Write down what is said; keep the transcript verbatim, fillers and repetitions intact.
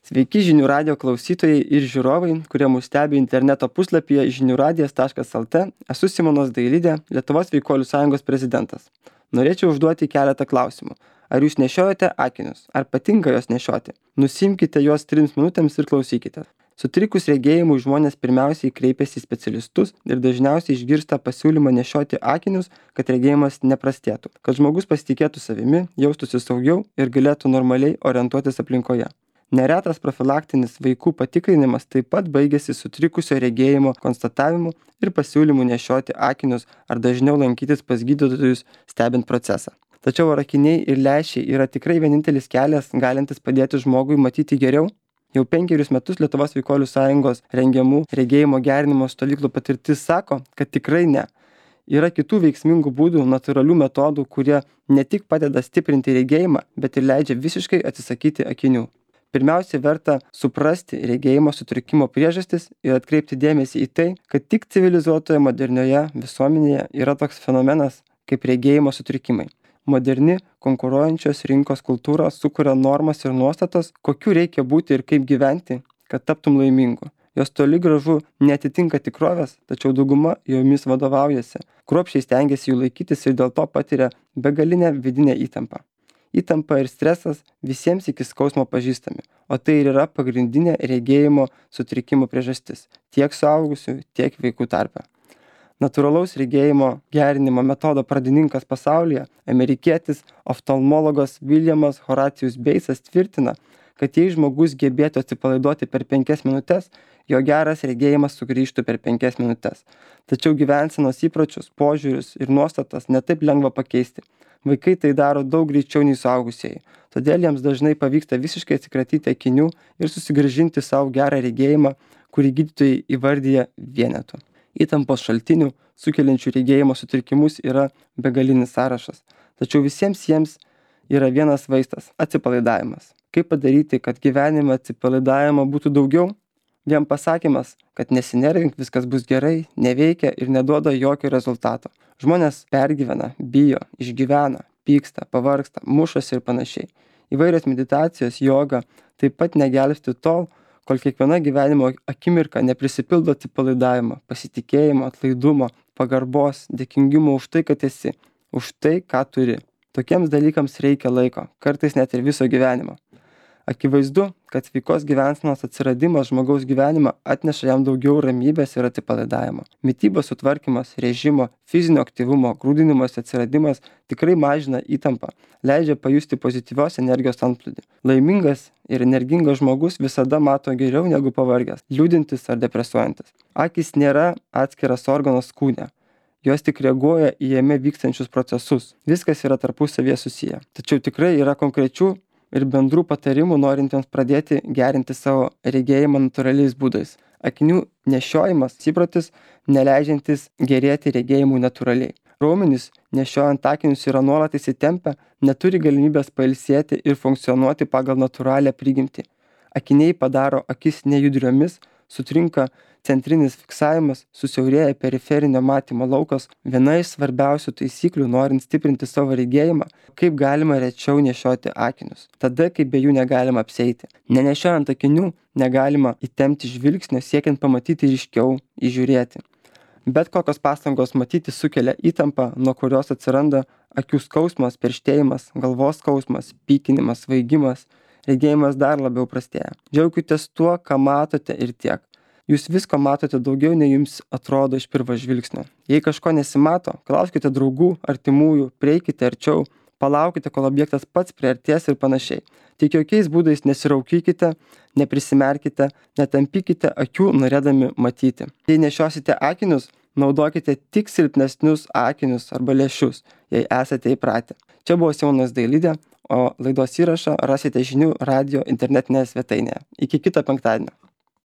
Sveiki žinių radijo klausytojai ir žiūrovai, kurie mus stebi interneto puslapyje žinių radijas taškas lt. Esu Simonas Dailidė, Lietuvos Sveikuolių sąjungos prezidentas. Norėčiau užduoti keletą klausimų. Ar jūs nešiojate akinius? Ar patinka juos nešioti? Nusimkite juos trims minutėms ir klausykite. Sutrikus regėjimui žmonės pirmiausiai kreipiasi į specialistus ir dažniausiai išgirsta pasiūlymą nešioti akinius, kad regėjimas neprastėtų, kad žmogus pasitikėtų savimi, jaustųsi saugiau ir galėtų normaliai orientuotis aplinkoje. Neretas profilaktinis vaikų patikrinimas taip pat baigėsi sutrikusio regėjimo konstatavimu ir pasiūlymu nešioti akinius ar dažniau lankytis pas gydytojus stebint procesą. Tačiau ar akiniai ir lęšiai yra tikrai vienintelis kelias galintis padėti žmogui matyti geriau? Jau penkerius metus Lietuvos Sveikuolių sąjungos rengiamų regėjimo gerinimo stovyklų patirtis sako, kad tikrai ne. Yra kitų veiksmingų būdų, natūralių metodų, kurie ne tik padeda stiprinti regėjimą, bet ir leidžia visiškai atsisakyti akinių. Pirmiausia, verta suprasti regėjimo sutrikimo priežastis ir atkreipti dėmesį į tai, kad tik civilizuotoje modernioje visuomenėje yra toks fenomenas kaip regėjimo sutrikimai. Moderni konkuruojančios rinkos kultūra sukuria normas ir nuostatas, kokiu reikia būti ir kaip gyventi, kad taptum laimingu. Jos toli gražu neatitinka tikrovės, tačiau dauguma jomis vadovaujasi. Kruopščiai stengiasi jų laikytis ir dėl to patiria begalinę vidinę įtampą. Įtampa ir stresas visiems iki skausmo pažįstami, o tai ir yra pagrindinė regėjimo sutrikimo priežastis tiek suaugusių, tiek vaikų tarpe. Natūralaus regėjimo gerinimo metodo pradininkas pasaulyje, amerikietis oftalmologas Williamas Horacijus Beisas tvirtina, kad jei žmogus gebėtų atsipalaiduoti per penkias minutes, jo geras regėjimas sugrįžtų per penkias minutes. Tačiau gyvensenos įpročius, požiūrius ir nuostatas netaip lengva pakeisti. Vaikai tai daro daug greičiau nei suaugusieji, todėl jiems dažnai pavyksta visiškai atsikratyti akinių ir susigrąžinti savo gerą regėjimą, kurį gydytojai įvardyja vienetu. Įtampos šaltinių, sukeliančių regėjimo sutrikimus yra begalinis sąrašas, tačiau visiems jiems yra vienas vaistas – atsipalaidavimas. Kaip padaryti, kad gyvenime atsipalaidavimo būtų daugiau? Vien pasakymas, kad nesinervink, viskas bus gerai, neveikia ir neduoda jokio rezultato. Žmonės pergyvena, bijo, išgyvena, pyksta, pavargsta, mušasi ir panašiai. Įvairios meditacijos, joga taip pat negelbsti tol, kol kiekviena gyvenimo akimirka neprisipildo atsipalaidavimo, pasitikėjimo, atlaidumo, pagarbos, dėkingumo už tai, kad esi, už tai, ką turi. Tokiems dalykams reikia laiko, kartais net ir viso gyvenimo. Akivaizdu, kad sveikos gyvensenos atsiradimas žmogaus gyvenimą atneša jam daugiau ramybės ir atsipalaidavimo. Mitybos sutvarkymas, režimo, fizinio aktyvumo, grūdinimas atsiradimas tikrai mažina įtampą, leidžia pajusti pozityvios energijos antplūdį. Laimingas ir energingas žmogus visada mato geriau negu pavargęs, liūdintis ar depresuojantis. Akys nėra atskiras organas kūne. Jos tik reaguoja į jame vykstančius procesus. Viskas yra tarpusavyje susiję. Tačiau tikrai yra konkrečių ir bendrų patarimų norintiems pradėti gerinti savo regėjimą natūraliais būdais. Akinių nešiojimas įprotis, neleidžiantis gerėti regėjimui natūraliai. Raumenys nešiojant akinius yra nuolat įsitempę, neturi galimybės pailsėti ir funkcionuoti pagal natūralią prigimtį. Akiniai padaro akis nejudriomis, sutrinka centrinis fiksavimas, susiaurėja periferinio matymo laukas. Viena iš svarbiausių taisyklių, norint stiprinti savo regėjimą, kaip galima rečiau nešioti akinius. Tada, kai be jų negalima apsieiti. Nenešiojant akinių, negalima įtempti žvilgsnio, siekiant pamatyti ryškiau, įžiūrėti. Bet kokios pastangos matyti sukelia įtampą, nuo kurios atsiranda akių skausmas, perštėjimas, galvos skausmas, pykinimas, svaigimas. Regėjimas dar labiau prastėja. Džiaukitės tuo, ką matote ir tiek. Jūs visko matote daugiau, nei jums atrodo iš pirmo žvilgsnio. Jei kažko nesimato, klauskite draugų, artimųjų, prieikite arčiau, palaukite, kol objektas pats priartės ir panašiai. Tik jokiais būdais nesiraukykite, neprisimerkite, netampykite akių norėdami matyti. Jei nešiosite akinius, naudokite tik silpnesnius akinius arba lęšius, jei esate įpratę. Čia buvo Simonas Dailidė, o laidos įrašą rasite žinių radijo internetinėje svetainėje. Iki kito penktadienio.